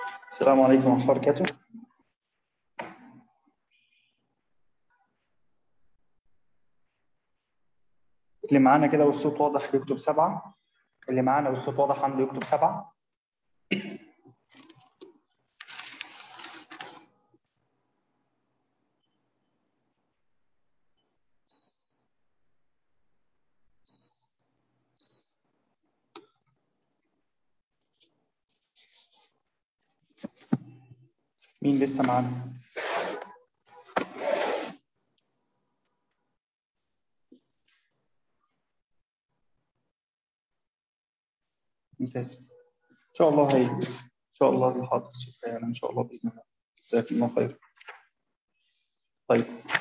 السلام عليكم ورحمة الله وبركاته. اللي معانا كده والصوت واضح يكتب 7. اللي معانا والصوت واضح عنده يكتب 7. مين لسه معانا؟ ممتاز. إن شاء الله إن شاء الله الحاضر شكرا إن شاء الله بإذن الله. جزاكم الله خير. طيب.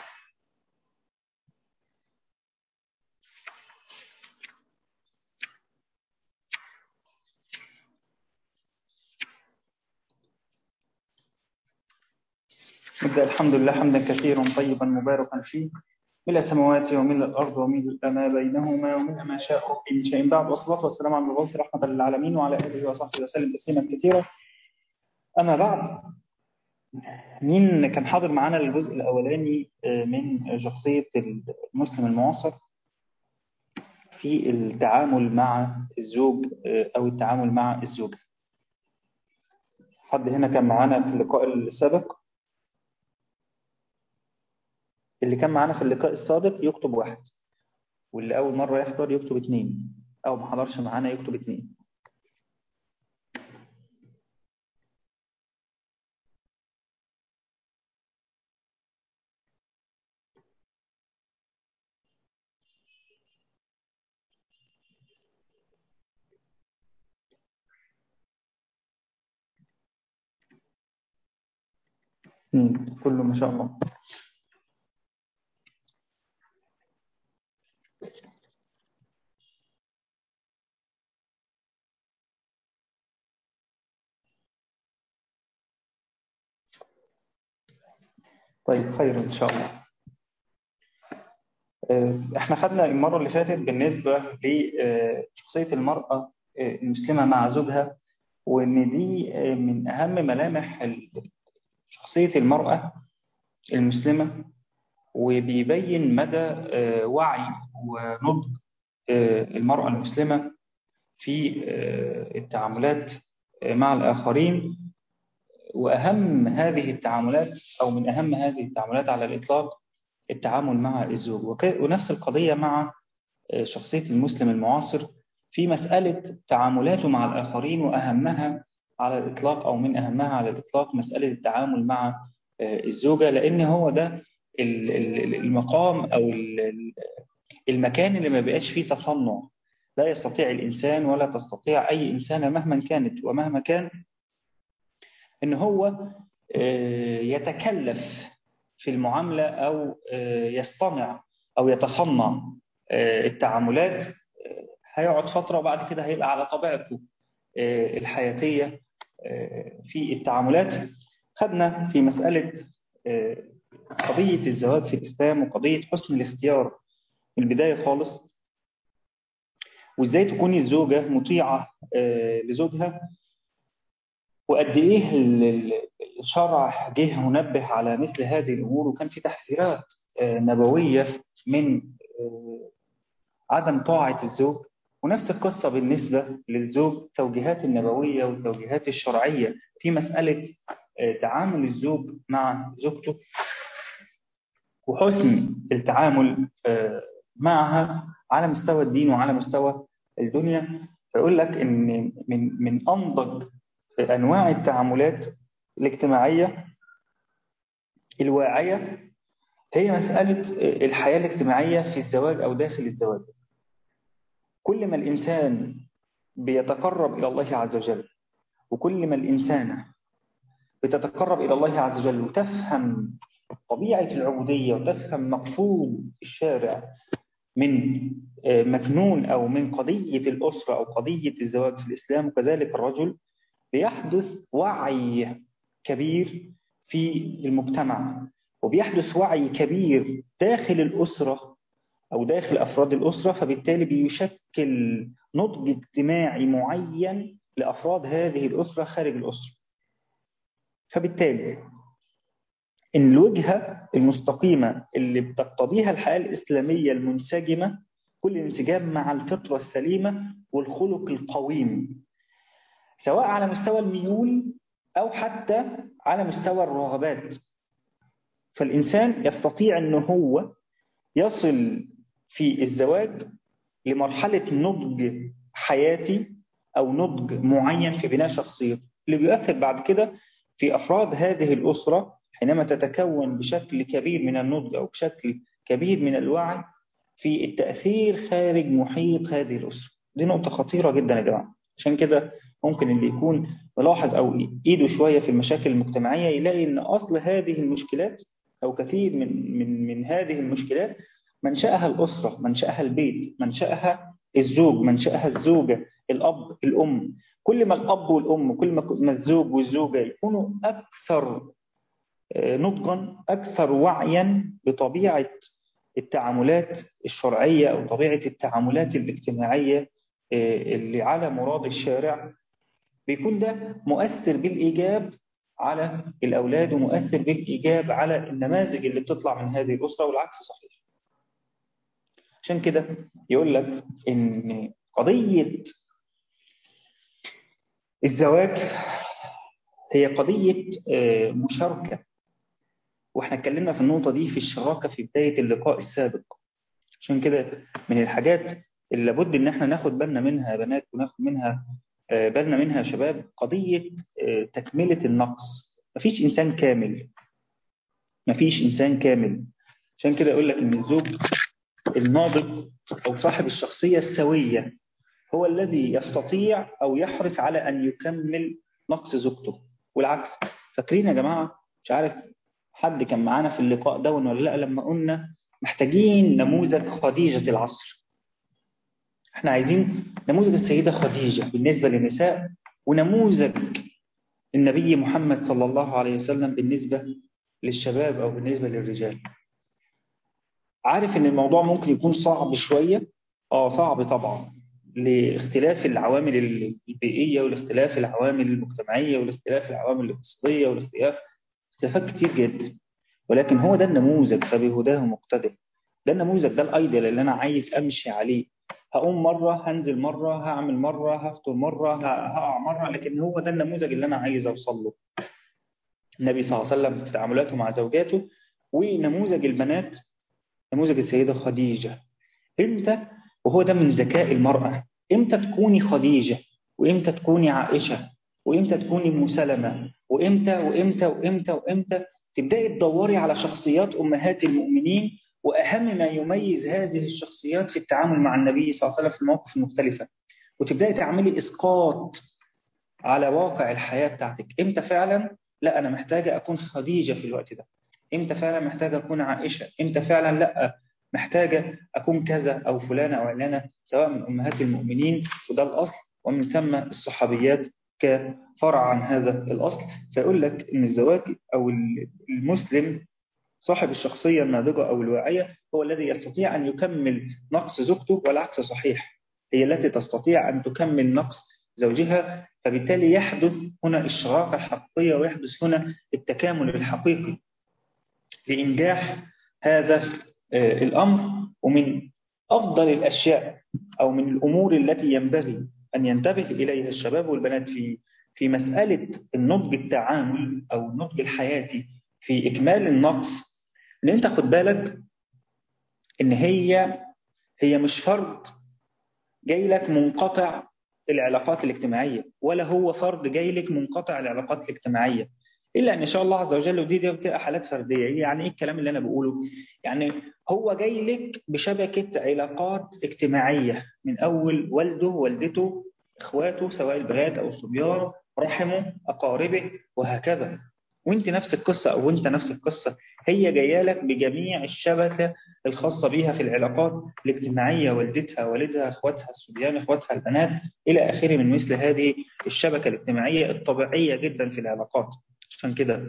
نبدأ. الحمد لله حمدا كثيرا طيبا مباركا فيه، ملء السماوات وملء الأرض وملء ما بينهما وملء ما شاء ربي من شيء بعد، والصلاة والسلام على المبعوث رحمة للعالمين وعلى آله وصحبه وسلم تسليما كثيرا. أما بعد، مين كان حاضر معنا الجزء الأولاني من شخصية المسلم المعاصر في التعامل مع الزوج أو التعامل مع الزوجة؟ حد هنا كان معانا في اللقاء السابق؟ اللي كان معانا في اللقاء السابق يكتب 1، واللي أول مرة يحضر يكتب 2، أو ما حضرش معانا يكتب 2. كله ما شاء الله. طيب خير إن شاء الله. احنا خدنا المرة اللي فاتت بالنسبة لشخصية المرأة المسلمة مع زوجها، وإن دي من أهم ملامح شخصية المرأة المسلمة، وبيبين مدى وعي ونضج المرأة المسلمة في التعاملات مع الآخرين. وأهم هذه التعاملات أو من أهم هذه التعاملات على الإطلاق التعامل مع الزوج، ونفس القضية مع شخصية المسلم المعاصر في مسألة تعاملاته مع الآخرين، وأهمها على الإطلاق أو من أهمها على الإطلاق مسألة التعامل مع الزوجة، لأن هو ده المقام أو المكان اللي ما بقاش فيه تصنع. لا يستطيع الإنسان ولا تستطيع أي إنسان مهما كانت ومهما كان إن هو يتكلف في المعاملة أو يصطنع أو يتصنع التعاملات. هيقعد فترة وبعد كده هيبقى على طبيعته الحياتية في التعاملات. خدنا في مسألة قضية الزواج في الإسلام وقضية حسن الاختيار من البداية خالص، وإزاي تكون الزوجة مطيعة لزوجها، وقد إيه الشرع جه منبه على مثل هذه الأمور، وكان في تحذيرات نبوية من عدم طاعة الزوج. ونفس القصة بالنسبة للزوج، التوجيهات النبوية والتوجيهات الشرعية في مسألة تعامل الزوج مع زوجته وحسن التعامل معها على مستوى الدين وعلى مستوى الدنيا. فيقول لك إن من أنضج أنواع التعاملات الاجتماعية الواعية هي مسألة الحياة الاجتماعية في الزواج أو داخل الزواج. كل ما الإنسان بيتقرب إلى الله عز وجل، وكل ما الإنسان بتتقرب إلى الله عز وجل وتفهم طبيعة العبودية وتفهم مقصود الشارع من مكنون أو من قضية الأسرة أو قضية الزواج في الإسلام، وكذلك الرجل، بيحدث وعي كبير في المجتمع، وبيحدث وعي كبير داخل الأسرة أو داخل أفراد الأسرة، فبالتالي بيشكل نضج اجتماعي معين لأفراد هذه الأسرة خارج الأسرة. فبالتالي إن الوجهة المستقيمة اللي بتقتضيها الحياة الإسلامية المنسجمة كل انسجام مع الفطرة السليمة والخلق القويم، سواء على مستوى الميول أو حتى على مستوى الرغبات. فالإنسان يستطيع أنه هو يصل في الزواج لمرحلة نضج حياتي أو نضج معين في بناء شخصيته، اللي بيؤثر بعد كده في أفراد هذه الأسرة حينما تتكون بشكل كبير من النضج أو بشكل كبير من الوعي في التأثير خارج محيط هذه الأسرة. دي نقطة خطيرة جدا يا جماعة. عشان كده ممكن اللي يكون ملاحظ أو إيده شوية في المشاكل المجتمعية يلاقي أن أصل هذه المشكلات أو كثير من هذه المشكلات منشأها الأسرة، منشأها البيت، منشأها الزوج، منشأها الزوجة، الأب، الأم. كل ما الأب والأم، كل ما الزوج والزوجة يكونوا أكثر نضجا، أكثر وعيا بطبيعة التعاملات الشرعية أو طبيعة التعاملات الاجتماعية اللي على مراد الشارع، بيكون ده مؤثر بالإيجاب على الأولاد ومؤثر بالإيجاب على النماذج اللي بتطلع من هذه الأسرة، والعكس صحيح. عشان كده يقول لك إن قضية الزواج هي قضية مشاركة، واحنا اتكلمنا في النقطة دي في الشراكة في بداية اللقاء السابق. عشان كده من الحاجات اللي لابد ان احنا ناخد بالنا منها يا بنات وناخد منها بالنا منها يا شباب، قضية تكملة النقص. مفيش إنسان كامل، مفيش إنسان كامل. عشان كده يقول لك إن الزوج الناضج أو صاحب الشخصية السوية هو الذي يستطيع أو يحرص على أن يكمل نقص زوجته، والعكس. فاكرين يا جماعة؟ مش عارف حد كان معانا في اللقاء ده ولا لا، لما قلنا محتاجين نموذج خديجة العصر. احنا عايزين نموذج السيدة خديجة بالنسبة للنساء، ونموذج النبي محمد صلى الله عليه وسلم بالنسبة للشباب أو بالنسبة للرجال. عارف إن الموضوع ممكن يكون صعب شوية، صعب طبعا، لاختلاف العوامل البيئية والاختلاف العوامل المجتمعية والاختلاف العوامل الاقتصادية اختلافات كتير جدا، ولكن هو ده النموذج، فبهداه مقتدى. ده النموذج، ده الايديال اللي انا عايز امشي عليه. هقوم مرة، هنزل مرة، هعمل مرة، هفطر مرة، هقع مرة، لكن هو ده النموذج اللي انا عايز اوصل له. النبي صلى الله عليه وسلم في تعاملاته مع زوجاته، ونموذج البنات نموذج السيدة خديجة. امتى؟ وهو ده من ذكاء المرأة، امتى تكوني خديجة، وامتى تكوني عائشة، وامتى تكوني ام سلمة، وامتى تبدأي تدوري على شخصيات أمهات المؤمنين، وأهم ما يميز هذه الشخصيات في التعامل مع النبي صلى الله عليه وسلم في المواقف المختلفة، وتبدأي تعملي إسقاط على واقع الحياة بتاعتك. امتى فعلا لا أنا محتاجة أكون خديجة في الوقت ده، امتى فعلا محتاجة أكون عائشة، امتى فعلا لا محتاجة أكون كذا أو فلانة أو علانة، سواء من أمهات المؤمنين، وده الأصل، ومن ثم الصحابيات كفرع عن هذا الأصل. فيقول لك إن الزواج أو المسلم صاحب الشخصية الناضجة أو الواعية هو الذي يستطيع أن يكمل نقص زوجته، والعكس صحيح، هي التي تستطيع أن تكمل نقص زوجها. فبالتالي يحدث هنا الشراكة الحقيقية، ويحدث هنا التكامل الحقيقي لإنجاح هذا الأمر. ومن أفضل الأشياء أو من الأمور التي ينبغي أن ينتبه إليها الشباب والبنات في مسألة النضج التعامل أو النضج الحياتي في إكمال النقص، إن أنت خد بالك إن هي مش فرد جاي لك منقطع العلاقات الاجتماعية، ولا هو فرد جاي لك منقطع العلاقات الاجتماعية، إلا أن شاء الله عز وجل، ودي بتبقى حالات فردية. يعني إيه الكلام اللي أنا بقوله؟ يعني هو جاي لك بشبكة علاقات اجتماعية من أول والده، والدته، إخواته سواء البنات أو الصبيان، رحمه، أقاربه، وهكذا. وانت نفس القصة أو انت نفس القصة، هي جاية لك بجميع الشبكة الخاصة بيها في العلاقات الاجتماعية، والدتها، والدها، اخواتها الصبيان، اخواتها البنات، إلى آخره من مثل هذه الشبكة الاجتماعية الطبيعية جدا في العلاقات. عشان كده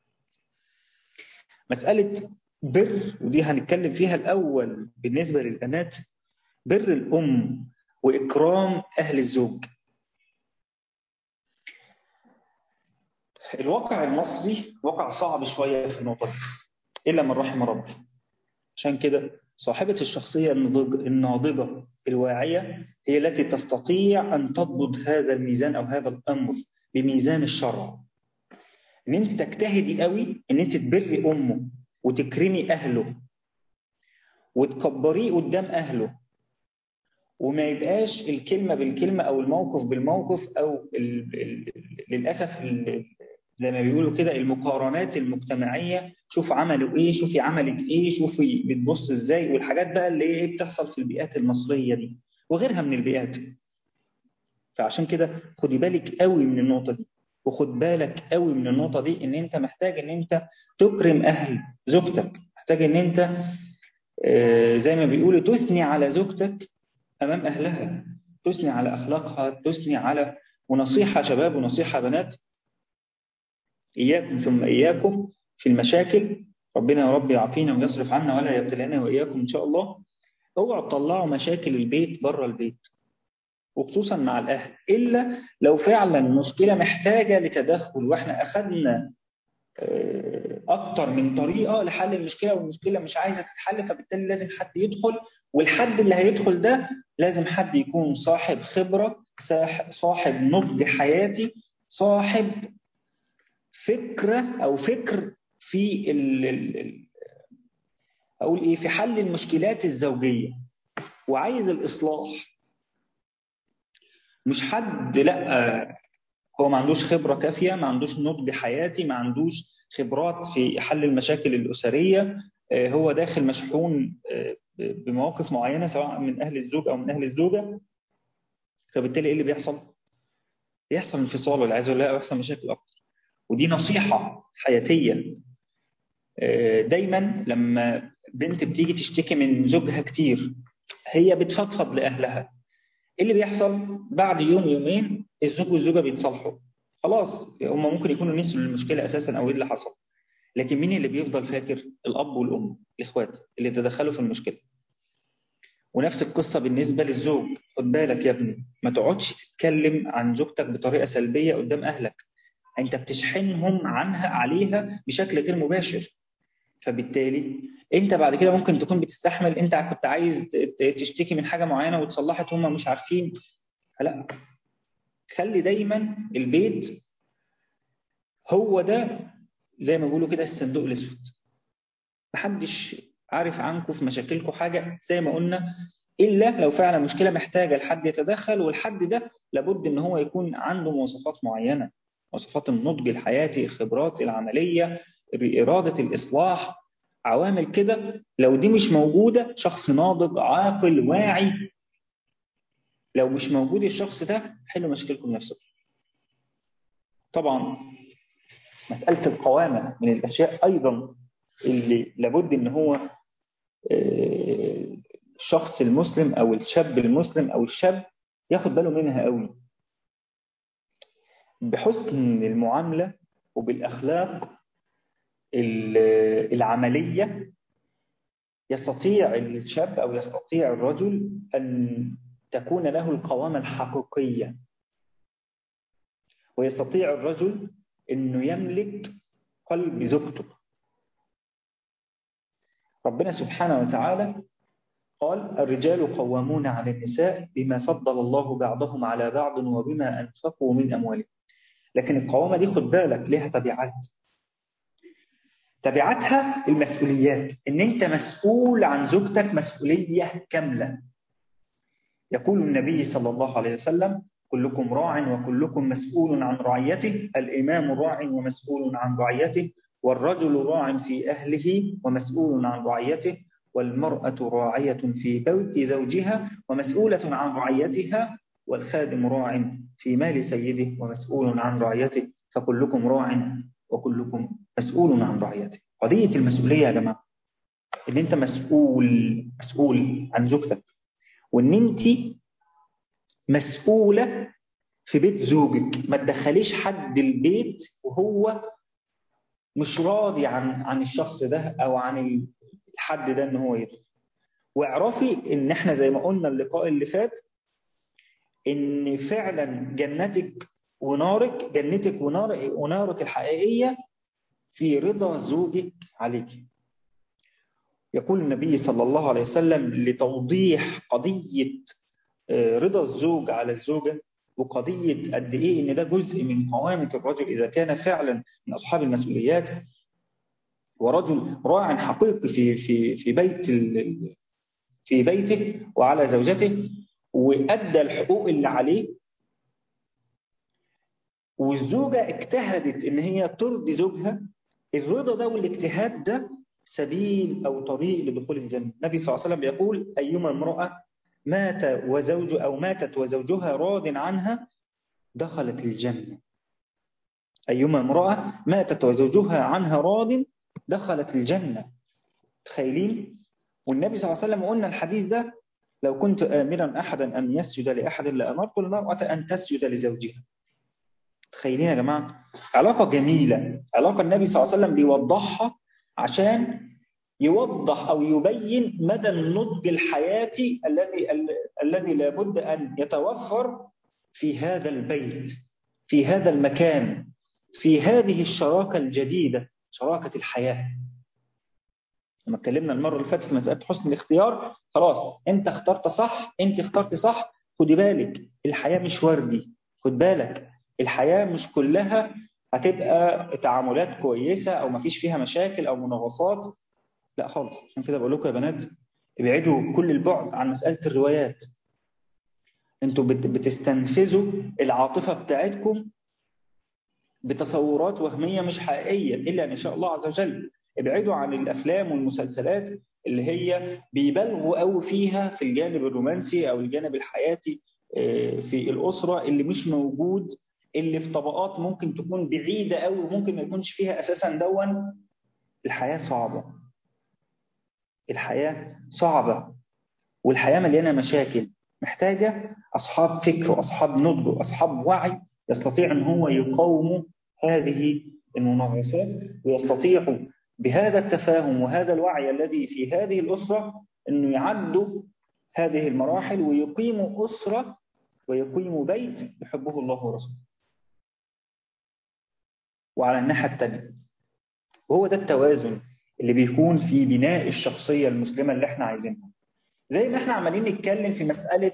مسألة بر، ودي هنتكلم فيها الأول بالنسبة للبنات، بر الأم وإكرام أهل الزوج. الواقع المصري واقع صعب شوية في النقطة دي إلا من رحم ربي. عشان كده صاحبة الشخصية الناضجة الواعية هي التي تستطيع أن تضبط هذا الميزان أو هذا الأمر بميزان الشرع. إن أنت تجتهدي قوي إن أنت تبري أمه وتكرمي أهله وتكبريه قدام أهله، وما يبقاش الكلمة بالكلمة أو الموقف بالموقف أو للأسف زي ما بيقولوا كده المقارنات المجتمعية، شوف عملوا إيه، شوفي عملت إيه، شوفي بتبص إزاي، والحاجات بقى اللي إيه بتحصل في البيئات المصرية دي وغيرها من البيئات. فعشان كده خدي بالك قوي من النقطة دي، وخد بالك قوي من النقطة دي إن أنت محتاج إن أنت تكرم أهل زوجتك، محتاج إن أنت زي ما بيقولوا تثني على زوجتك أمام أهلها، تثني على أخلاقها، تثني على، ونصيحة شباب ونصيحة بنات، إياكم ثم إياكم في المشاكل، ربنا يا رب يعافينا ويصرف عنا ولا يبتلينا وإياكم إن شاء الله. اوعوا تطلعوا مشاكل البيت بره البيت، وخصوصا مع الأهل، إلا لو فعلا مشكلة محتاجة لتدخل، وإحنا أخذنا أكتر من طريقة لحل المشكلة والمشكلة مش عايزة تتحل، فبالتالي لازم حد يدخل، والحد اللي هيدخل ده لازم حد يكون صاحب خبرة، صاحب نضج حياتي، صاحب فكرة أو فكر في أقول إيه، في حل المشكلات الزوجية، وعايز الإصلاح. مش حد لا هو ما عندوش خبرة كافية، ما عندوش نضج حياتي، ما عندوش خبرات في حل المشاكل الأسرية، هو داخل مشحون بمواقف معينة سواء من أهل الزوج أو من أهل الزوجة، فبالتالي إيه اللي بيحصل؟ بيحصل انفصال والعياذ بالله، ويحصل مشاكل أكتر. ودي نصيحة حياتية. دايما لما بنت بتيجي تشتكي من زوجها كتير، هي بتفضفض لأهلها، إيه اللي بيحصل؟ بعد يوم يومين الزوج والزوجة بيتصالحوا، خلاص هم ممكن يكونوا نسوا المشكلة أساسا أو إيه اللي حصل، لكن مين اللي بيفضل فاكر؟ الأب والأم، الإخوات اللي تدخلوا في المشكلة. ونفس القصة بالنسبة للزوج، خد بالك يا ابني، ما تقعدش تتكلم عن زوجتك بطريقة سلبية قدام أهلك، أنت بتشحنهم عنها عليها بشكل غير مباشر، فبالتالي أنت بعد كده ممكن تكون بتستحمل، أنت كنت عايز تشتكي من حاجة معينة وتصلحت هم مش عارفين، فلا، خلي دايما البيت هو ده زي ما بيقولوا كده الصندوق الأسود، محدش عارف عنكم في مشاكلكم حاجة زي ما قلنا، إلا لو فعلا مشكلة محتاجة لحد يتدخل، والحد ده لابد إن هو يكون عنده مواصفات معينة، مواصفات النضج الحياتي، الخبرات العملية، إرادة الإصلاح، عوامل كده. لو دي مش موجودة، شخص ناضج عاقل واعي، لو مش موجود الشخص ده، حلوا مشاكلكم نفسكم. طبعا مسألة القوامة من الأشياء أيضا اللي لابد إن هو الشخص المسلم أو الشاب المسلم أو الشاب ياخد باله منها قوي، بحسن المعاملة وبالأخلاق العملية يستطيع الشاب أو يستطيع الرجل أن تكون له القوامة الحقيقية، ويستطيع الرجل أنه يملك قلب زوجته. ربنا سبحانه وتعالى قال: الرجال قوامون على النساء بما فضل الله بعضهم على بعض وبما أنفقوا من أموالهم. لكن القوامة دي خد بالك لها تبعات، تبعاتها المسؤوليات، إن أنت مسؤول عن زوجتك مسؤولية كاملة. يقول النبي صلى الله عليه وسلم: كلكم راع وكلكم مسؤول عن رعيته، الإمام راع ومسؤول عن رعيته، والرجل راع في أهله ومسؤول عن رعيته، والمرأة راعية في بيت زوجها ومسؤولة عن رعيتها، والخادم راع في مال سيده ومسؤول عن رعيته، فكلكم راع وكلكم مسؤول عن رعيته. قضية المسؤولية يا جماعة، إن أنت مسؤول عن زوجتك، وإن أنت مسؤولة في بيت زوجك. ما تدخليش حد البيت وهو مش راضي عن الشخص ده أو عن الحد ده إن هو يدخل. واعرفي إن إحنا زي ما قلنا اللقاء اللي فات، إن فعلا جنتك ونارك، جنتك ونارك الحقيقية في رضا زوجك عليك. يقول النبي صلى الله عليه وسلم لتوضيح قضية رضا الزوج على الزوجة، وقضية قد إيه إن ده جزء من قوامة الرجل إذا كان فعلا من أصحاب المسؤوليات، ورجل راع حقيقي في بيته وعلى زوجته، وأدى الحقوق اللي عليه، والزوجة اجتهدت إن هي ترضي زوجها. الرضا ده والاجتهاد ده سبيل أو طريق لدخول الجنة. النبي صلى الله عليه وسلم يقول أيما امرأة ماتت وزوجها راض عنها دخلت الجنة. أيما امرأة ماتت وزوجها عنها راض دخلت الجنة. تخيلين؟ والنبي صلى الله عليه وسلم قلنا الحديث ده لو كنت آمرا أحدا أن يسجد لأحد لأمرت المرأة أن تسجد لزوجها. تخيلين يا جماعة؟ علاقة جميلة، علاقة النبي صلى الله عليه وسلم بيوضحها عشان يوضح أو يبين مدى النضج الحياتي الذي لابد أن يتوفر في هذا البيت، في هذا المكان، في هذه الشراكة الجديدة، شراكة الحياة. لما اتكلمنا المرة اللي فاتت في مسألة حسن الاختيار، خلاص انت اخترت صح، انت اخترت صح. خدي بالك الحياة مش وردي، خد بالك الحياة مش كلها هتبقى تعاملات كويسة أو مفيش فيها مشاكل أو مناغصات، لا خالص. عشان كده بقول لكم يا بنات ابعدوا كل البعد عن مسألة الروايات. انتوا بتستنفذوا العاطفة بتاعتكم بتصورات وهمية مش حقيقية إلا إن شاء الله عز وجل. ابعدوا عن الأفلام والمسلسلات اللي هي بيبالغوا قوي فيها في الجانب الرومانسي أو الجانب الحياتي في الأسرة اللي مش موجود، اللي في طبقات ممكن تكون بعيدة قوي وممكن ما يكونش فيها أساسا دون. الحياة صعبة، الحياة صعبة، والحياة مليانة مشاكل، محتاجة أصحاب فكر وأصحاب نضج وأصحاب وعي يستطيع أن هو يقاوموا هذه المناغصات، ويستطيعوا بهذا التفاهم وهذا الوعي الذي في هذه الأسرة أنه يعدوا هذه المراحل ويقيموا أسرة ويقيموا بيت يحبه الله ورسوله. وعلى الناحية الثانية، وهو ده التوازن اللي بيكون في بناء الشخصية المسلمة اللي احنا عايزينها. زي ما احنا عمالين نتكلم في مسألة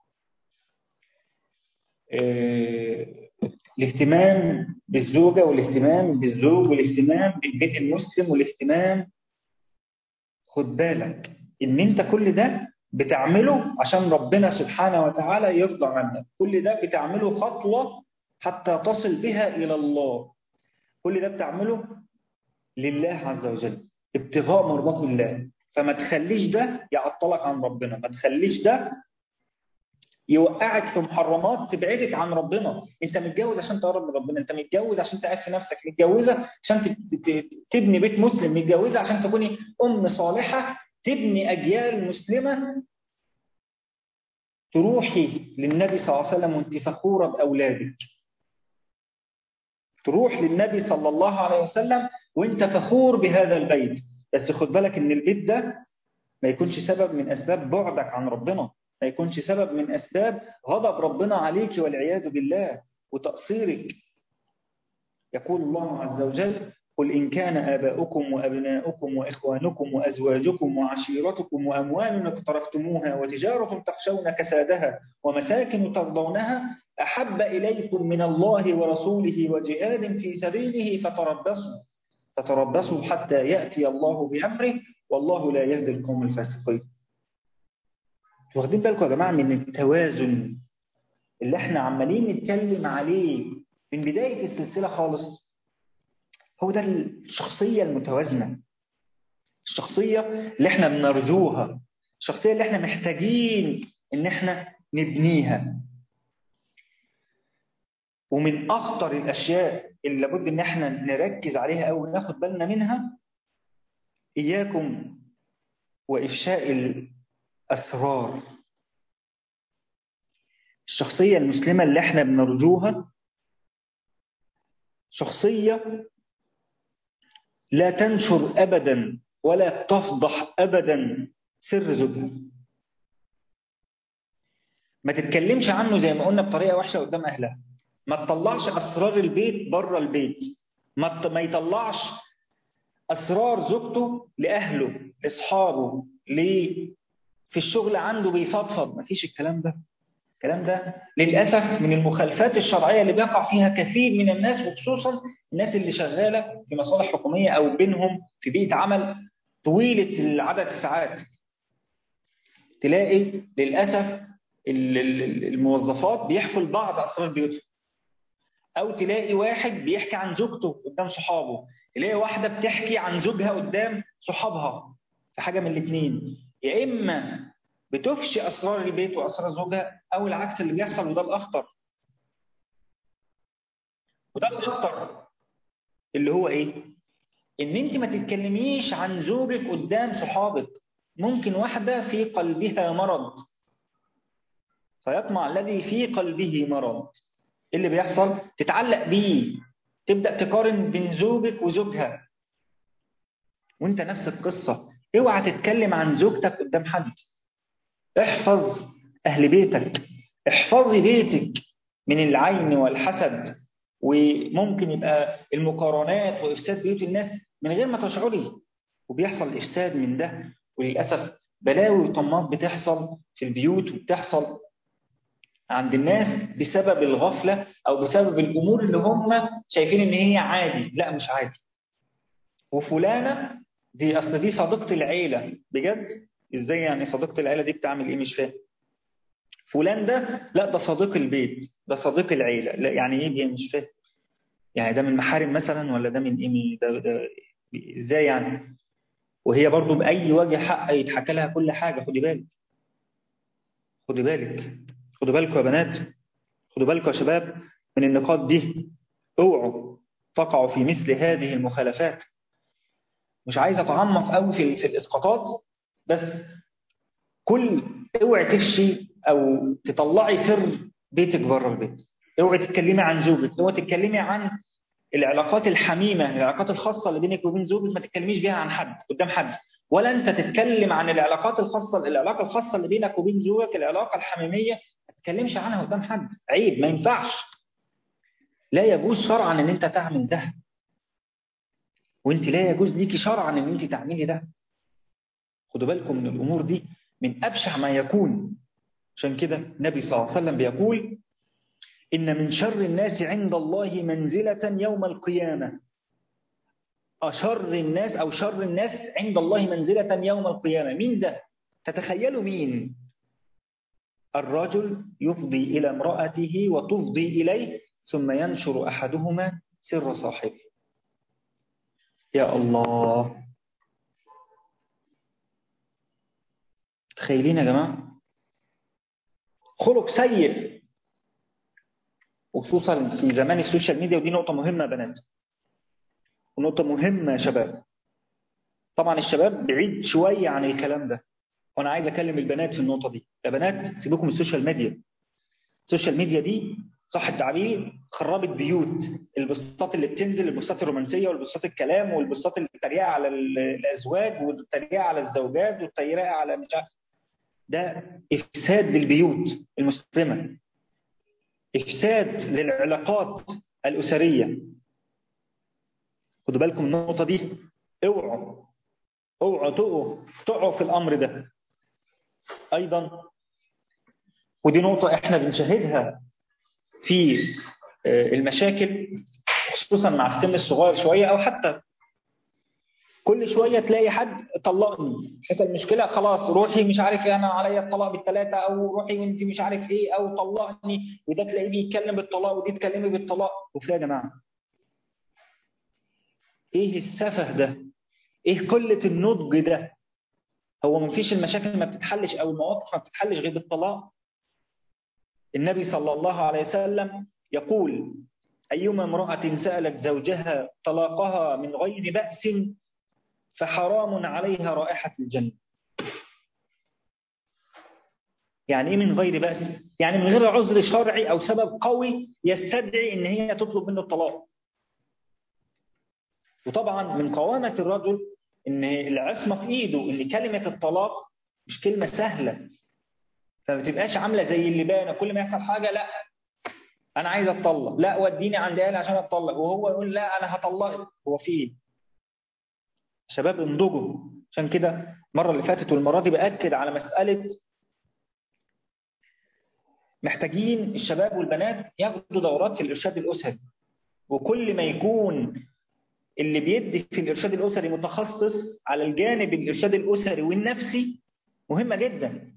الاهتمام بالزوجة والاهتمام بالزوج والاهتمام بالبيت المسلم والاهتمام، خد بالك ان انت كل ده بتعمله عشان ربنا سبحانه وتعالى يرضى عنك. كل ده بتعمله خطوة حتى تصل بها إلى الله. كل ده بتعمله لله عز وجل، ابتغاء مرضات الله. فما تخليش ده يعطلك عن ربنا، ما تخليش ده يوقعك في محرمات تبعدك عن ربنا. انت متجوز عشان تقرب من ربنا، انت متجوز عشان تعرف نفسك، متجوزه عشان تبني بيت مسلم، متجوزه عشان تكوني ام صالحه تبني اجيال مسلمه، تروحي للنبي صلى الله عليه وسلم وانت فخوره باولادك، تروح للنبي صلى الله عليه وسلم وانت فخور بهذا البيت. بس خد بالك ان البيت ده ما يكونش سبب من اسباب بعدك عن ربنا، ما يكونش سبب من أسباب غضب ربنا عليك والعياذ بالله وتقصيرك. يقول الله عز وجل قل إن كان آباؤكم وأبناؤكم وإخوانكم وأزواجكم وعشيرتكم وأموال اقترفتموها وتجارة تخشون كسادها ومساكن ترضونها أحب إليكم من الله ورسوله وجهاد في سبيله فتربصوا حتى يأتي الله بأمره والله لا يهدي القوم الفاسقين. واخدين بالكم يا جماعة من التوازن اللي احنا عمالين نتكلم عليه من بداية السلسلة خالص؟ هو ده الشخصية المتوازنة، الشخصية اللي احنا بنرجوها، الشخصية اللي احنا محتاجين ان احنا نبنيها. ومن أخطر الأشياء اللي لابد ان احنا نركز عليها أو ناخد بالنا منها، إياكم وإفشاء الأسرار. الشخصية المسلمة اللي احنا بنرجوها شخصية لا تنشر أبدا ولا تفضح أبدا سر زوجها. ما تتكلمش عنه زي ما قلنا بطريقة وحشة قدام أهلها، ما تطلعش أسرار البيت بره البيت، ما يطلعش أسرار زوجته لأهله لأصحابه في الشغل عنده بيفضفض. ما فيش الكلام ده. الكلام ده للأسف من المخالفات الشرعية اللي بيقع فيها كثير من الناس، وخصوصا الناس اللي شغالة في مصالح حكومية أو بينهم في بيئة عمل طويلة عدد الساعات. تلاقي للأسف الموظفات بيحكوا لبعض أسرار بيوتهم، أو تلاقي واحد بيحكي عن زوجته قدام صحابه، تلاقي واحدة بتحكي عن زوجها قدام صحابها. في حاجة من الاثنين، يا إما بتفشي أسرار البيت وأسرار زوجها، أو العكس اللي بيحصل، وده الأخطر. وده الأخطر اللي هو إيه؟ إن أنت ما تتكلميش عن زوجك قدام صحابك. ممكن واحدة في قلبها مرض، فيطمع الذي في قلبه مرض. إيه اللي بيحصل؟ تتعلق بيه، تبدأ تقارن بين زوجك وزوجها، وانت نفس القصة. اوعى تتكلم عن زوجتك قدام حد. احفظ أهل بيتك، احفظي بيتك من العين والحسد، وممكن يبقى المقارنات وإفساد بيوت الناس من غير ما تشعري، وبيحصل إفساد من ده. وللأسف بلاوي وطمات بتحصل في البيوت، وبتحصل عند الناس بسبب الغفلة أو بسبب الأمور اللي هم شايفين إن هي عادي. لا، مش عادي. وفلانة دي أصل دي صديقة العيلة. بجد؟ إزاي يعني صديقة العيلة دي بتعمل إيه؟ مش فاهم. فلان ده لا، ده صديق البيت، ده صديق العيلة. لا يعني إيه دي؟ مش فاهم. يعني ده من محارم مثلا، ولا ده من إيه؟ ده إزاي يعني؟ وهي برضو بأي وجه حق يتحكى لها كل حاجة. خدي بالك، خدي بالك، خدوا بالكم يا بنات، خدوا بالكم يا شباب من النقاط دي. اوعوا تقعوا في مثل هذه المخالفات. مش عايز اتعمق قوي في الاسقاطات، بس كل اوعي تفشي او تطلعي سر بيتك بره البيت. اوعي تتكلمي عن زوجك، اوعي تتكلمي عن العلاقات الحميمه، العلاقات الخاصه اللي بينك وبين زوجك، ما تتكلميش بيها عن حد قدام حد. ولا انت تتكلم عن العلاقات الخاصه، العلاقه الخاصه اللي بينك وبين زوجك، العلاقه الحميميه، ما تتكلمش عنها قدام حد. عيب، ما ينفعش. لا يجوز شرعا ان انت تعمل ده، وانت لا يجوز ليكي شرعا ان انت تعملي ده. خدوا بالكم من الامور دي، من ابشع ما يكون. عشان كده النبي صلى الله عليه وسلم بيقول: إن من شر الناس عند الله منزلة يوم القيامة. أشر الناس أو شر الناس عند الله منزلة يوم القيامة. مين ده؟ تتخيلوا مين؟ الرجل يفضي إلى امرأته وتفضي إليه، ثم ينشر أحدهما سر صاحبه. يا الله، تخيلين يا جماعة؟ خلق سيء، وخصوصا في زمان السوشيال ميديا. ودي نقطة مهمة يا بنات، ونقطة مهمة يا شباب. طبعا الشباب بعيد شوية عن الكلام ده، وانا عايز اكلم البنات في النقطه دي. يا بنات سيبوكم من السوشيال ميديا. السوشيال ميديا دي صح التعبير خربت بيوت. البوستات اللي بتنزل، البوستات الرومانسيه والبوستات الكلام والبوستات اللي بتريقه على الازواج والتريقه على الزوجات والتريقه على مش عارف، ده افساد للبيوت المسلمه، افساد للعلاقات الاسريه. خدوا بالكم من النقطه دي. اوعوا، اوعوا تقعوا في الامر ده ايضا. ودي نقطه احنا بنشاهدها في المشاكل، خصوصا مع السن الصغير شويه، او حتى كل شويه تلاقي حد طلقني، حصل مشكله، خلاص روحي مش عارف ايه، انا عليا الطلاق بالثلاثه، او روحي وانت مش عارف ايه، او طلقني. وده تلاقيه بيتكلم بالطلاق، ودي تكلمي بالطلاق. وفي يا جماعه ايه السفه ده؟ ايه قله النضج ده؟ هو ما فيش المشاكل ما بتتحلش او المواقف ما بتتحلش غير بالطلاق؟ النبي صلى الله عليه وسلم يقول: أيما امرأة سألت زوجها طلاقها من غير بأس فحرام عليها رائحة الجنة. يعني إيه من غير بأس؟ يعني من غير عذر شرعي أو سبب قوي يستدعي إن هي تطلب منه الطلاق. وطبعا من قوامة الرجل إن العصمة في إيده، إن كلمة الطلاق مش كلمة سهلة. فما تبقاش عاملة زي اللبانة، كل ما يحصل حاجة لا انا عايز اتطلق، لا وديني عند اهلي عشان اتطلق، وهو يقول لا انا هطلقك. هو في ايه؟ شباب انضجوا. عشان كده المره اللي فاتت والمره دي باكد على مساله محتاجين الشباب والبنات ياخدوا دورات في الارشاد الاسري. وكل ما يكون اللي بيدي في الارشاد الاسري متخصص على الجانب الارشاد الاسري والنفسي مهمه جدا.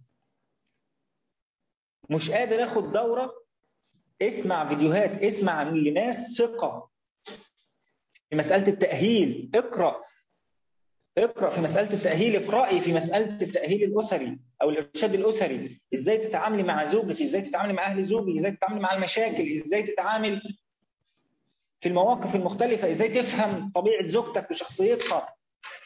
مش قادر اخد دوره، اسمع فيديوهات، اسمع لناس ثقه في مساله التاهيل، اقرا في مساله التاهيل، اقراي في مساله التاهيل الاسري او الارشاد الاسري. ازاي تتعاملي مع زوجك، ازاي تتعاملي مع اهل زوجك، ازاي تتعاملي مع المشاكل، ازاي تتعامل في المواقف المختلفه، ازاي تفهم طبيعه زوجتك وشخصيتها.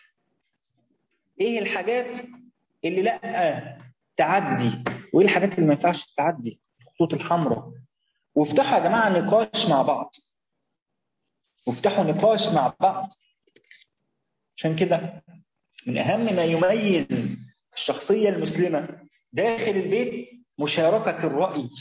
ايه الحاجات اللي لا تعدي، وايه الحاجات اللي ما ينفعش تعدي، الخطوط الحمراء. وافتحوا يا جماعه نقاش مع بعض، وافتحوا نقاش مع بعض. عشان كده من اهم ما يميز الشخصيه المسلمه داخل البيت مشاركه الراي.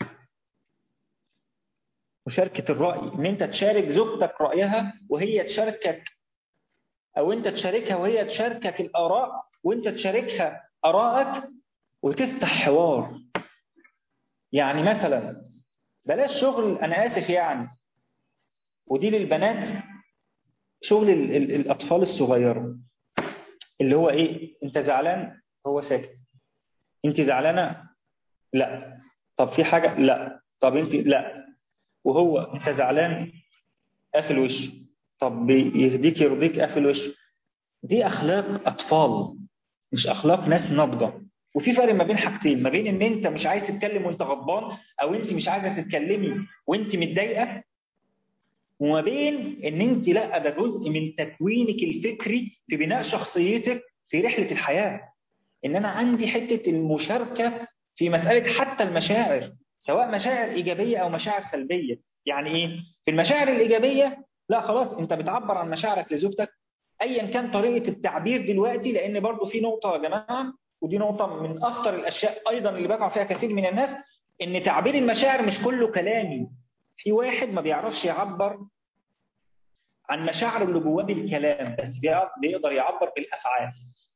مشاركه الراي، ان انت تشارك زوجتك رايها وهي تشاركك، او انت تشاركها وهي تشاركك الاراء، وانت تشاركها ارائك، وتفتح حوار. يعني مثلا بلاش شغل، انا اسف يعني، ودي للبنات، شغل الاطفال الصغيره اللي هو ايه، انت زعلان هو ساكت، انت زعلانه لا، طب في حاجه لا، طب انت لا، وهو انت زعلان قافل وشه، طب يهديك يرضيك قافل وشه. دي اخلاق اطفال، مش اخلاق ناس ناضجه. وفي فرق ما بين حاجتين، ما بين ان انت مش عايز تتكلم وانت غضبان، او انت مش عايزه تتكلمي وانت متضايقه، وما بين ان انت لا، ده جزء من تكوينك الفكري في بناء شخصيتك في رحله الحياه. ان انا عندي حته المشاركه في مساله حتى المشاعر، سواء مشاعر ايجابيه او مشاعر سلبيه. يعني ايه؟ في المشاعر الايجابيه لا خلاص انت بتعبر عن مشاعرك لزوجتك ايا كان طريقه التعبير دلوقتي، لان برضو في نقطه يا جماعه، ودي نقطه من اخطر الاشياء ايضا اللي بيقع فيها كثير من الناس، ان تعبير المشاعر مش كله كلامي. في واحد ما بيعرفش يعبر عن مشاعره اللي جواه بالكلام، بس بيقدر يعبر بالافعال.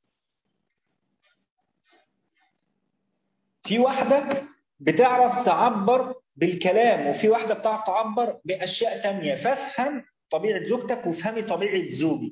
في واحده بتعرف تعبر بالكلام، وفي واحده بتعرف تعبر باشياء تانية. فافهم طبيعه زوجتك وافهمي طبيعه زوجك.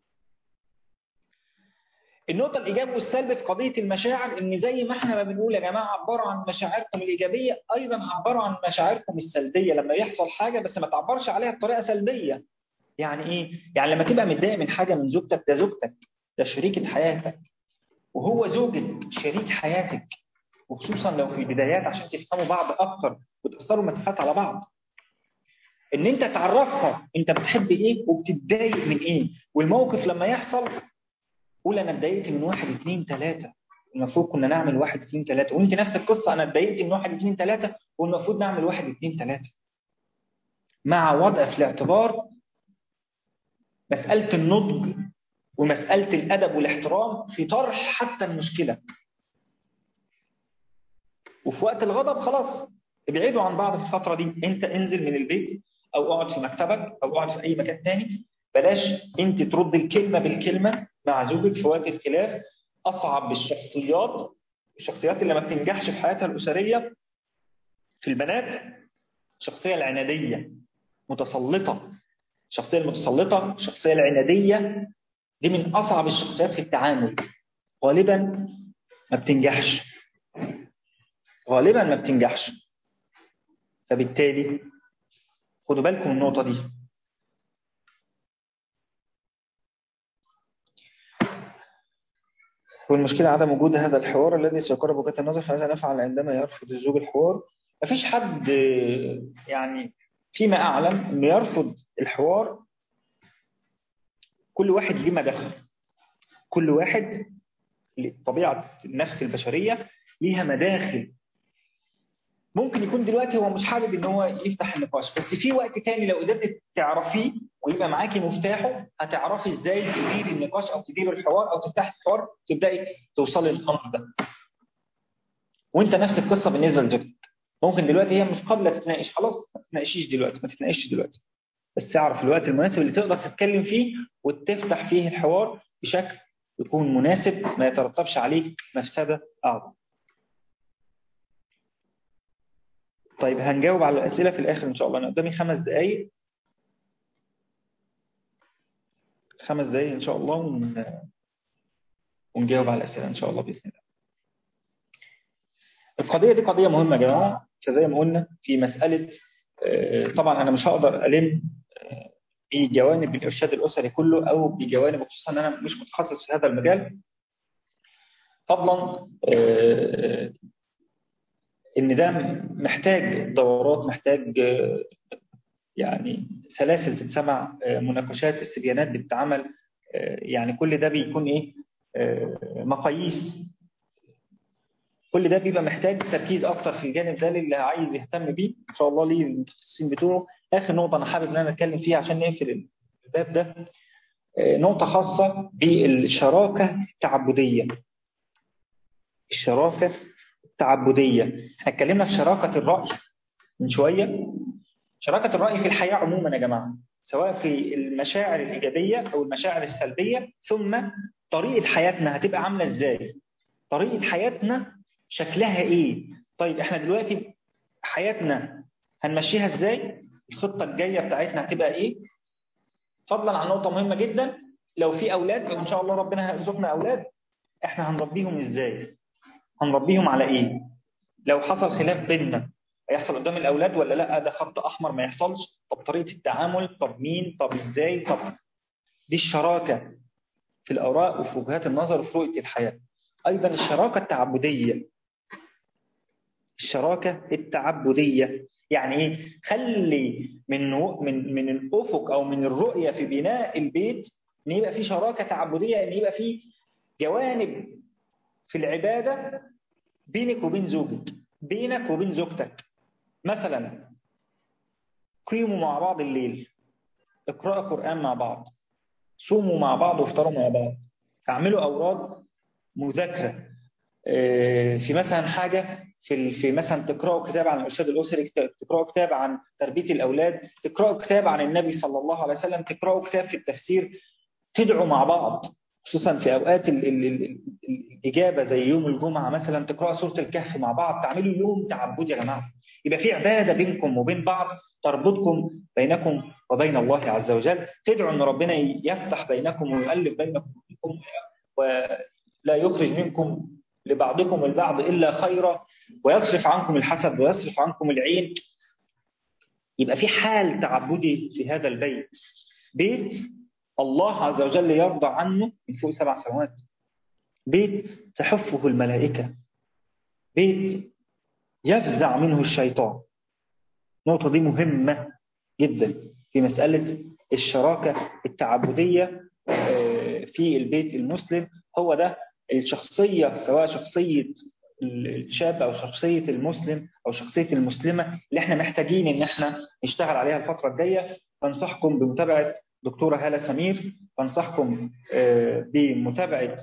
النقطة الإيجاب والسلب في قضية المشاعر، إن زي ما إحنا ما بنقول يا جماعة عبروا عن مشاعركم الإيجابية، أيضا عبروا عن مشاعركم السلبية لما يحصل حاجة، بس ما تعبرش عليها بطريقة سلبية. يعني إيه؟ يعني لما تبقى متضايق من حاجة من زوجتك، ده زوجتك، ده شريكة حياتك، وهو زوجك شريك حياتك، وخصوصا لو في البدايات عشان تفهموا بعض أكتر وتكسروا مسافات على بعض. إن أنت تعرفها أنت بتحب إيه وبتتضايق من إيه، والموقف لما يحصل قول انا اتضايقت من واحد اتنين تلاته، المفروض كنا نعمل واحد اتنين تلاته، وانت نفس القصه، انا اتضايقت من واحد اتنين تلاته والمفروض نعمل واحد اتنين تلاته. مع وضع في الاعتبار مساله النضج ومساله الادب والاحترام في طرح حتى المشكله. وفي وقت الغضب خلاص ابعدوا عن بعض في الفتره دي، انت انزل من البيت او اقعد في مكتبك او اقعد في اي مكان تاني. بلاش انت ترد الكلمه بالكلمه مع زوجك في وقت الخلاف. اصعب الشخصيات اللي ما بتنجحش في حياتها الاسريه في البنات الشخصيه العناديه متسلطه. الشخصيه المتسلطه، الشخصيه العناديه، دي من اصعب الشخصيات في التعامل. غالبا ما بتنجحش، غالبا ما بتنجحش. فبالتالي خدوا بالكم من النقطه دي. والمشكلة عدم وجود هذا الحوار الذي سيقرب وجهة النظر. فماذا نفعل عندما يرفض الزوج الحوار؟ مفيش حد يعني فيما أعلم إنه يرفض الحوار. كل واحد ليه مداخل، كل واحد طبيعة النفس البشرية ليها مداخل. ممكن يكون دلوقتي هو مش حابب إن هو يفتح النقاش، بس في وقت تاني لو قدرت تعرفيه ويبقى معاكي مفتاحه هتعرفي إزاي تديري النقاش أو تديري الحوار أو تفتحي الحوار تبدأي توصلي للأمر ده. وانت نفس القصه بالنسبه لزوجتك. ممكن دلوقتي هي مش قابلة تتناقش، خلاص ما تتناقشيش دلوقتي، ما تتناقشش دلوقتي، بس تعرف الوقت المناسب اللي تقدر تتكلم فيه وتفتح فيه الحوار بشكل يكون مناسب، ما يترتبش عليه مفسدة أعظم. طيب هنجاوب على الأسئلة في الآخر إن شاء الله. أنا قدامي 5 دقايق، 5 دقايق إن شاء الله، ونجاوب على الأسئلة إن شاء الله بإذن الله. القضية دي قضية مهمة يا جماعة، فزي ما قلنا في مسألة، طبعا أنا مش هقدر ألم بجوانب الإرشاد الأسري كله، أو بجوانب، خصوصا أن أنا مش متخصص في هذا المجال، فضلا إن ده محتاج دورات، محتاج يعني سلاسل تتسمع، مناقشات، استبيانات بتتعمل، يعني كل ده بيكون إيه، مقاييس، كل ده بيبقى محتاج تركيز أكتر في الجانب ده للي عايز يهتم بيه إن شاء الله، ليه المتخصصين بتوعه. آخر نقطة أنا حابب إن أنا أتكلم فيها عشان نقفل الباب ده، نقطة خاصة بالشراكة التعبدية. الشراكة التعبدية، احنا اتكلمنا في شراكة الرأي من شوية. شراكة الرأي في الحياة عموما يا جماعة، سواء في المشاعر الإيجابية أو المشاعر السلبية، ثم طريقة حياتنا هتبقى عاملة إزاي، طريقة حياتنا شكلها إيه. طيب احنا دلوقتي حياتنا هنمشيها إزاي، الخطة الجاية بتاعتنا هتبقى إيه، فضلا عن نقطة مهمة جدا، لو في أولاد أو إن شاء الله ربنا هيرزقنا أولاد، احنا هنربيهم إزاي، هنربيهم على إيه، لو حصل خلاف بيننا هيحصل قدام الأولاد ولا لا، ده خط أحمر ما يحصلش، طب طريقة التعامل، طب مين، طب إزاي، طب دي الشراكة في الآراء وفي وجهات النظر وفي رؤية الحياة. أيضا الشراكة التعبدية، الشراكة التعبدية يعني إيه؟ خلي من الأفق أو من الرؤية في بناء البيت إن يبقى في شراكة تعبدية، إن يبقى في جوانب في العبادة بينك وبين زوجك، بينك وبين زوجتك. مثلا قيموا مع بعض الليل، اقرأوا قرآن مع بعض، صوموا مع بعض وافطروا مع بعض، اعملوا أوراد مذاكرة، في مثلا حاجة في مثلا تقرأوا كتاب عن الإرشاد الأسري، تقرأوا كتاب عن تربية الأولاد، تقرأوا كتاب عن النبي صلى الله عليه وسلم، تقرأوا كتاب في التفسير، تدعوا مع بعض، خصوصا في أوقات الإجابة زي يوم الجمعة مثلا، تقرأوا سورة الكهف مع بعض، تعملوا يوم تعبدي يا جماعة، يبقى في عبادة بينكم وبين بعض تربطكم بينكم وبين الله عز وجل، تدعوا أن ربنا يفتح بينكم ويؤلف بينكم ولا يخرج منكم لبعضكم البعض إلا خيرا، ويصرف عنكم الحسد ويصرف عنكم العين. يبقى في حال تعبدي في هذا البيت، بيت الله عز وجل يرضى عنه من فوق 7 سماوات، بيت تحفه الملائكة، بيت يفزع منه الشيطان. النقطة دي مهمة جدا في مسألة الشراكة التعبدية في البيت المسلم. هو ده الشخصية، سواء شخصية الشاب أو شخصية المسلم أو شخصية المسلمة اللي احنا محتاجين إن احنا نشتغل عليها الفترة الجاية. أنصحكم بمتابعة دكتورة هالة سمير، أنصحكم بمتابعة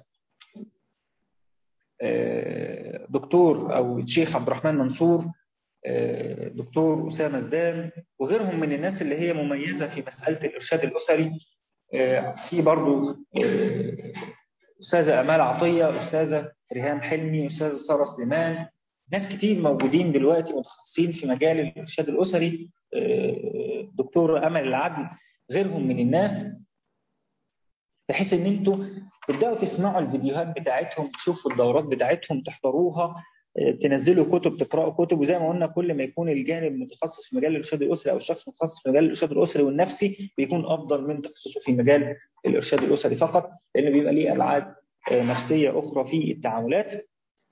دكتور أو الشيخ عبد الرحمن منصور، دكتور أسامة زدان، وغيرهم من الناس اللي هي مميزة في مسألة الإرشاد الأسري. في برضو أستاذة أمال عطية، أستاذة ريهام حلمي، أستاذة سارة سليمان، ناس كتير موجودين دلوقتي متخصصين في مجال الإرشاد الأسري، دكتور أمل العدل، غيرهم من الناس، بحيث ان انتوا تبداوا تسمعوا الفيديوهات بتاعتهم، تشوفوا الدورات بتاعتهم، تحضروها، تنزلوا كتب، تقرأوا كتب. وزي ما قلنا كل ما يكون الجانب متخصص في مجال الإرشاد الأسري أو الشخص متخصص في مجال الإرشاد الأسري والنفسي بيكون أفضل من تخصصه في مجال الإرشاد الأسري فقط، لأن بيبقى ليه أبعاد نفسية أخرى في التعاملات.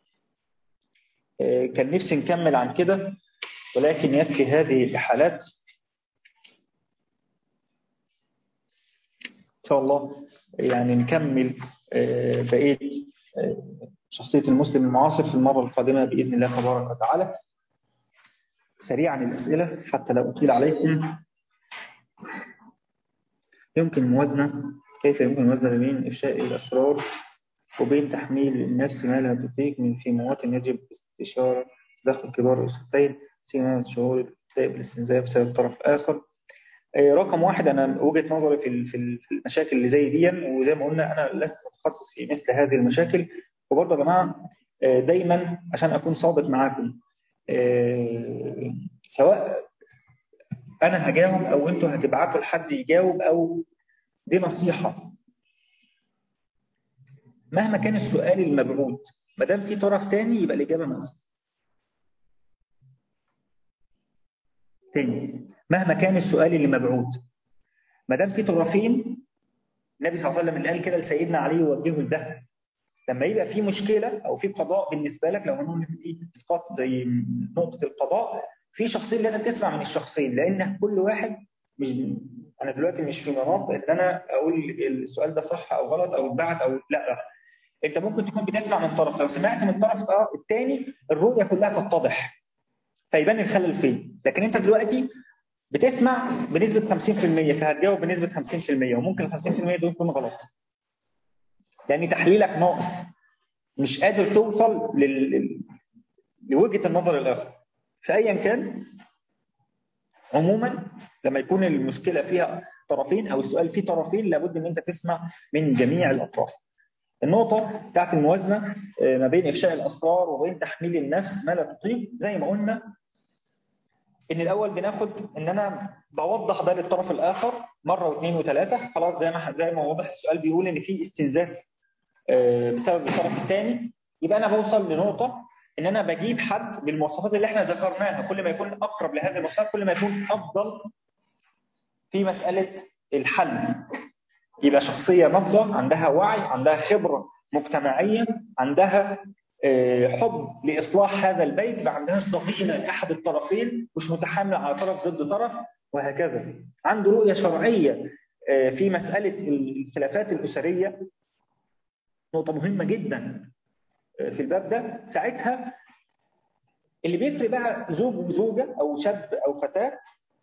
كان نفسي نكمل عن كده ولكن يكفي هذه الحالات. إن شاء الله يعني نكمل بقية شخصية المسلم المعاصر في المرة القادمة بإذن الله تبارك وتعالى. سريعا الأسئلة حتى لا أطيل عليكم. كيف يمكن الموازنة بين إفشاء الأسرار وبين تحميل النفس ما لا تطيق من في مواطن يجب استشارة تدخل كبار الأسرتين؟ سمات شعور الابتداء بالاستنزاف بسبب الطرف الآخر. رقم واحد، أنا وجهة نظري في المشاكل اللي زي دي، وزي ما قلنا أنا لست متخصص في مثل هذه المشاكل. وبرضه يا جماعة دايما عشان أكون صادق معاكم، سواء أنا هجاوب أو أنتوا هتبعتوا لحد يجاوب، أو دي نصيحة، مهما كان السؤال المبعوث ما دام في طرف تاني يبقى الإجابة ناقصة. تاني، مهما كان السؤال اللي مبعوث ما دام في طرفين، النبي صلى الله عليه وسلم اللي قال كده لسيدنا علي ووجهه لده، لما يبقى في مشكله او في قضاء بالنسبه لك، لو هنقول ان في اسقاط زي نقطه القضاء، في شخصين لازم تسمع من الشخصين، لان كل واحد مش، انا دلوقتي مش في مناط ان انا اقول السؤال ده صح او غلط او اتبعت او لا. انت ممكن تكون بتسمع من طرف، لو سمعت من الطرف الثاني الرؤيه كلها تتضح فيبان الخلل فين. لكن انت دلوقتي بتسمع بنسبه 50% فهتجاوب بنسبه 50%، وممكن ال 50% دول يكونوا غلط لان تحليلك ناقص، مش قادر توصل لوجهة النظر الآخر. فأيا كان، عموما لما يكون المشكلة فيها طرفين أو السؤال فيه طرفين لابد أن أنت تسمع من جميع الأطراف. النقطة بتاعت الموازنة ما بين إفشاء الأسرار وبين تحميل النفس ما لا تطيق، زي ما قلنا إن الأول بناخد إن أنا بوضح ده للطرف الآخر مرة واثنين وثلاثة، خلاص زي ما واضح السؤال بيقول إن في استنزاف بسبب الطرف الثاني، يبقى انا بوصل لنقطه ان انا بجيب حد بالمواصفات اللي احنا ذكرناها، كل ما يكون اقرب لهذه المواصفات كل ما يكون افضل في مساله الحل. يبقى شخصيه ناضجه عندها وعي، عندها خبره مجتمعيه، عندها حب لاصلاح هذا البيت، ما عندهاش ضغينه لاحد الطرفين، مش متحامله على طرف ضد طرف، وهكذا. عنده رؤيه شرعيه في مساله الخلافات الاسريه، نقطه مهمه جدا في الباب ده. ساعتها اللي بيفرق بقى زوج وزوجة أو شاب أو فتاة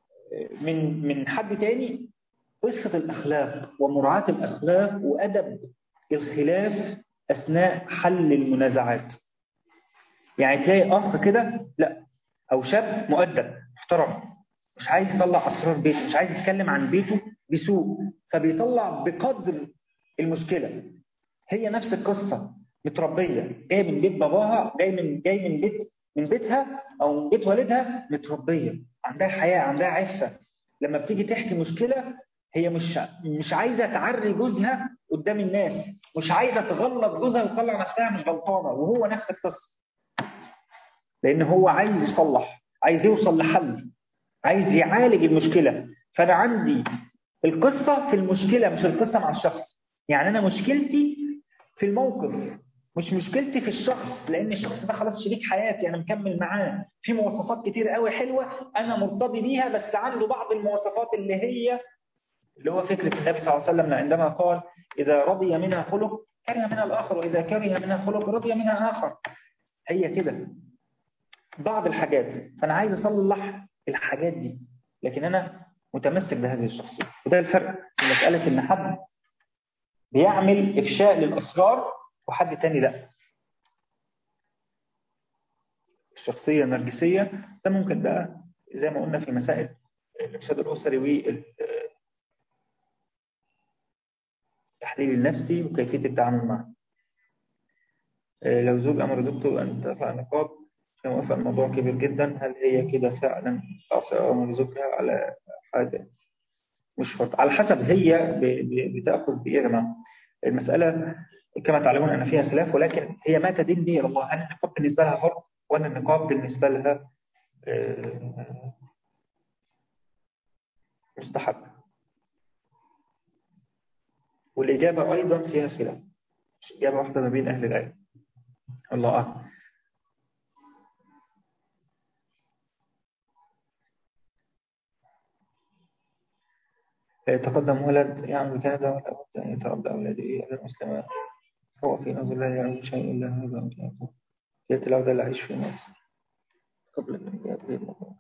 من حد تاني قصة الأخلاق ومراعاة الأخلاق وأدب الخلاف أثناء حل المنازعات. يعني تلاقي أخ كده لا، أو شاب مؤدب محترم مش عايز يطلع أسرار بيته، مش عايز يتكلم عن بيته بسوء، فبيطلع بقدر المشكلة. هي نفس القصة، متربية جاية من بيت باباها، جاي من بيتها أو من بيت والدها، متربية عندها حياة عندها عفة. لما بتيجي تحكي مشكلة هي مش عايزة تعري جوزها قدام الناس، مش عايزة تغلط جوزها وتطلع نفسها مش غلطانة، وهو نفس القصة، لأن هو عايز يصلح، عايز يوصل لحل، عايز يعالج المشكلة. فأنا عندي القصة في المشكلة مش القصة مع الشخص. يعني أنا مشكلتي في الموقف مش مشكلتي في الشخص، لأن الشخص ده خلاص شريك حياتي أنا مكمل معاه، في مواصفات كتير قوي حلوة أنا مرتضي بيها، بس عنده بعض المواصفات اللي هو فكرة النبي صلى الله عليه وسلم عندما قال إذا رضي منها خلق كره منها الآخر، وإذا كره منها خلق رضي منها آخر. هي كده بعض الحاجات، فأنا عايز أصلح الحاجات دي، لكن أنا متمسك بهذه الشخصية. وده الفرق في مسألة إن حد بيعمل إفشاء للأسرار وحد تاني لا. الشخصية النرجسية ده ممكن بقى زي ما قلنا في مسائل الإرشاد الأسري والتحليل النفسي وكيفية التعامل معه. لو زوج أمر زوجته أن ترفع النقاب عشان وافق، الموضوع كبير جدا، هل هي كده فعلا تعصي أمر زوجها على حاجة؟ مش فرط، على حسب هي بتأخذ بإيه يا جماعة. المسألة كما تعلمون أن فيها خلاف، ولكن هي ما تدين به إلى الله. هل النقاب بالنسبة لها فرض ولا النقاب بالنسبة لها مستحب؟ والإجابة أيضا فيها خلاف، مش إجابة واحدة ما بين أهل العلم. الله أعلم. تقدم ولد يعمل بكندا ولا بد أن يتربى أولاده على المسلمات، هو في نظر الله يعمل شيء إلا هذا أطلاقا. يأتي العودة اللي أعيش في مصر قبل الإنجاب بالموضوع.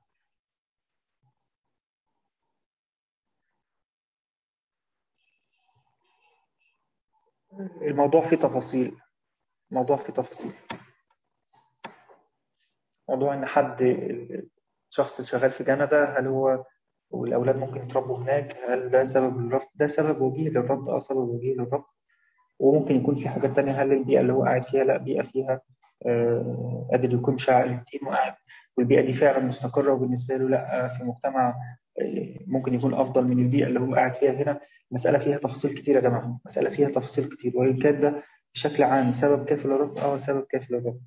الموضوع فيه تفاصيل، موضوع فيه تفاصيل، موضوع إن حد شخص شغال في كندا، هل هو والأولاد ممكن يتربوا هناك، هل ده سبب للرفض؟ ده سبب وجيه للرفض، سبب وجيه للرفض. وممكن يكون في حاجات تانية، هل البيئة اللي هو قاعد فيها لا بيئة فيها قادر يكون شاعر الدين وقاعد، والبيئة دي فعلا مستقرة وبالنسبة له لا في مجتمع ممكن يكون أفضل من البيئة اللي هو قاعد فيها هنا. مسألة فيها تفاصيل كتير يا جماعة، مسألة فيها تفاصيل كتير، وإن كان ده بشكل عام سبب كافي للرفض، سبب كافي للرفض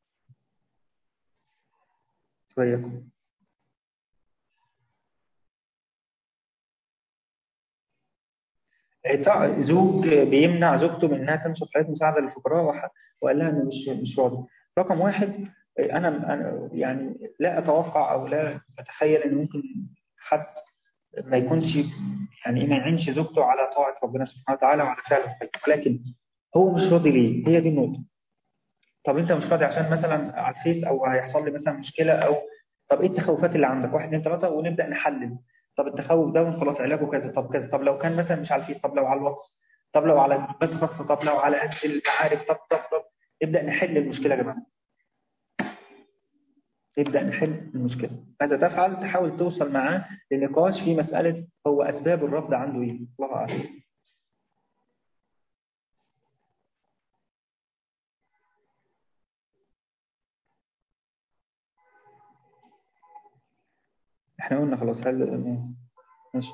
شوية. زوج بيمنع زوجته من انها تنشط حياه مساعده للفقراء وقال لها انه مش راضي. رقم واحد، انا يعني لا اتوقع او لا اتخيل ان ممكن حد ما يكونش يعني ما يعينش زوجته على طاعه ربنا سبحانه وتعالى وعلى فعل الخير، ولكن هو مش راضي ليه؟ هي دي النقطه. طب انت مش راضي عشان مثلا على الفيس، او هيحصل لي مثلا مشكله، او طب ايه التخوفات اللي عندك؟ واحد اتنين ثلاثه ونبدا نحلل. طب التخوف ده خلاص علاجه كذا، طب كذا، طب لو كان مثلا مش على الفيس، طب لو على الواتس، طب لو على جروبات خاصه، طب لو على قد المعارف، طب نبدا نحل المشكله يا جماعه. نبدا نحل المشكله. ماذا تفعل؟ تحاول توصل معاه لنقاش في مساله هو اسباب الرفض عنده ايه. الله اعلم. احنا قلنا خلاص، هل ماشي.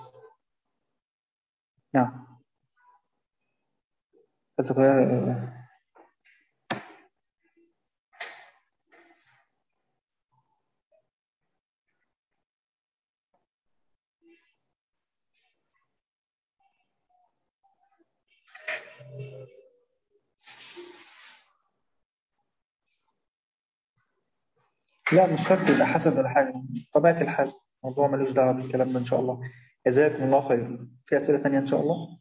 نعم. هل تغير؟ لا مش شرط يبقى حسد ولا حاجة، طبيعة الحال. الموضوع ملوش دعوة بالكلام ده إن شاء الله. جزاكم الله خير. في أسئلة تانية إن شاء الله.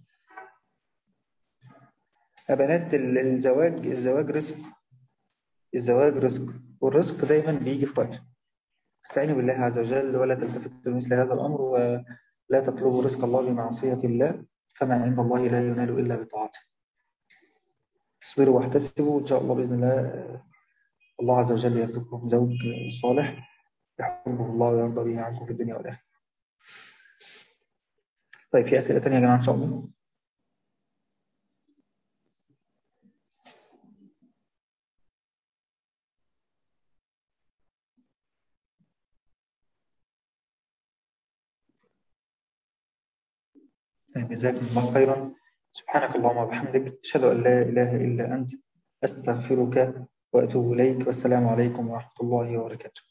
يا بنات، الزواج رزق. الزواج رزق، والرزق دايما بيجي في وقته. استعينوا بالله عز وجل ولا تلتفتوا لمثل هذا الأمر، ولا تطلبوا رزق الله بمعصية الله، فما عند الله لا ينال إلا بطاعته. اصبروا واحتسبوا إن شاء الله بإذن الله. الله عز وجل يرزقكم زوج صالح يحبه الله ويرضى به عنكم في الدنيا والآخرة. طيب في أسئلة تانية يا جماعة إن شاء الله. طيب جزاكم الله خيرا. سبحانك اللهم وبحمدك، أشهد أن لا إله إلا أنت، أستغفرك وأتوب إليك، والسلام عليكم ورحمة الله وبركاته.